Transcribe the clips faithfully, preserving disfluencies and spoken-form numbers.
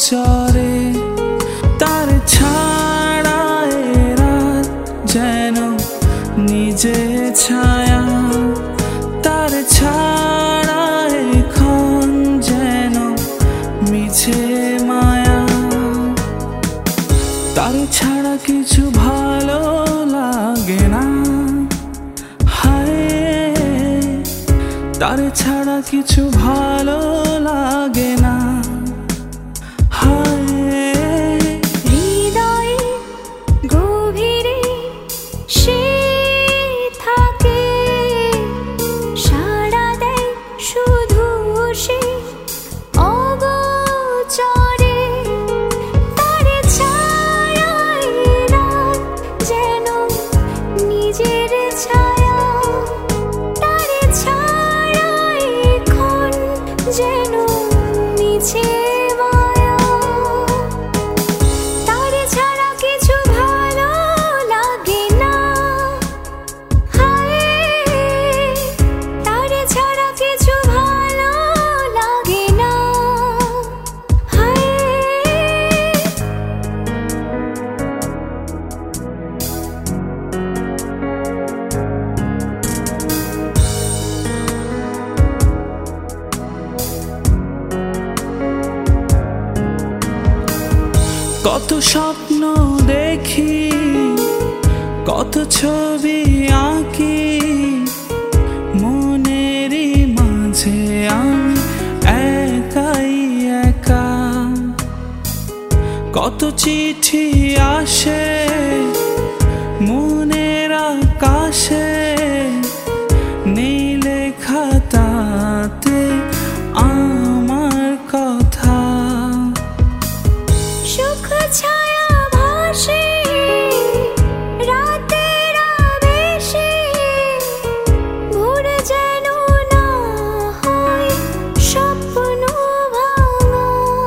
চরে তার ছাড়া এ রাত যেন নিজে ছায়া, তার ছাড়া এখন যেন মিছে মায়া। তার ছাড়া কিছু ভালো লাগে না, হায় তার ছাড়া কিছু ভালো লাগে না, হায়। হৃদয়ে গভীরে সে থাকে, সাড়া দেয় শুধু সে অগোচরে। তার ছায়ায় রাত যেন নিজের ছায়া, তার ছায়ায় ক্ষণ যেন মিছে মায়া। তার ছাড়া কিছু ভালো লাগে না, হায় তার ছাড়া কিছু ভালো লাগে না, হায়। কত স্বপ্ন দেখি, কত ছবি আঁকি, মনেরই মাঝে আমি একাই একা। কত চিঠি আসে মনের আকাশে, নেই লেখা তাতে আমার কথা। সুখ ছায়া ভাসে রাতের আবেশে, ভোর যেন না হয় স্বপ্ন ভাঙা।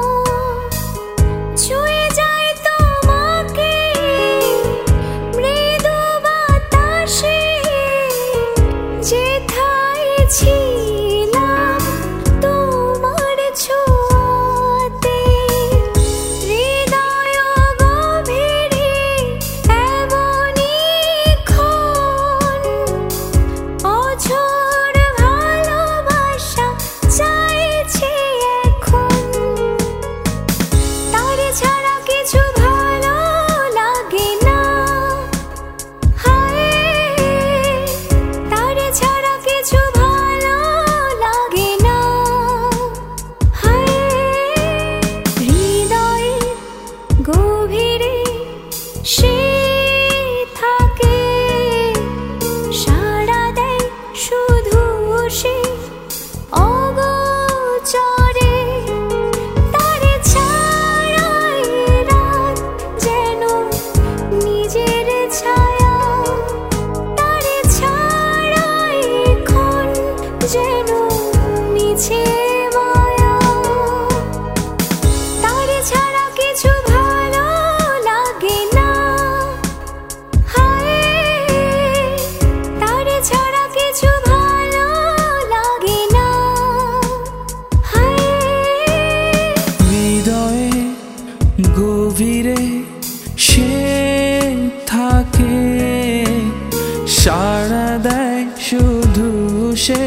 ছুঁয়ে যায় তোমাকে মৃদু বাতাসে, যেথায় ছিলাম তোমার ছোঁয়াতে। হৃদয় গভীরে এমনই ক্ষণ, অঝোর ভালোবাসা চাইছে এখন। তার ছাড়া কিছু ভালো লাগে না, হায় তার ছাড়া কিছু ভালো লাগে না, হায়। হৃদয়ে গভীরে সে থাকে, সাড়া দেয় শুধু সে অগোচরে। তার ছায়ায় রাত যেন নিজের ছায়া, তার ছাড়ায় ক্ষণ যেন মিছে মায়া। তার ছাড়া কিছু ভালো লাগে না, হায় তার ছাড়া কিছু ভালো লাগে না, হায়। হৃদয়ে গভীরে সে থাকে, সাড়া দেয় শুধু সে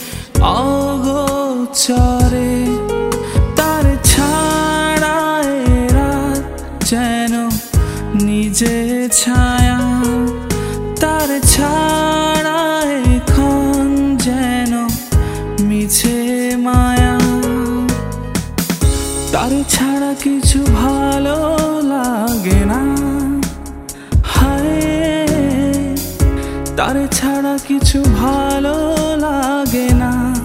অগোচরে। তার ছাড়া এ রাত যেন নিজে ছায়া, তার ছাড়া এখন যেন মিছে মায়া। তার ছাড়া কিছু ভালো লাগে না, হায় তার ছাড়া কিছু ভালো লাগে না।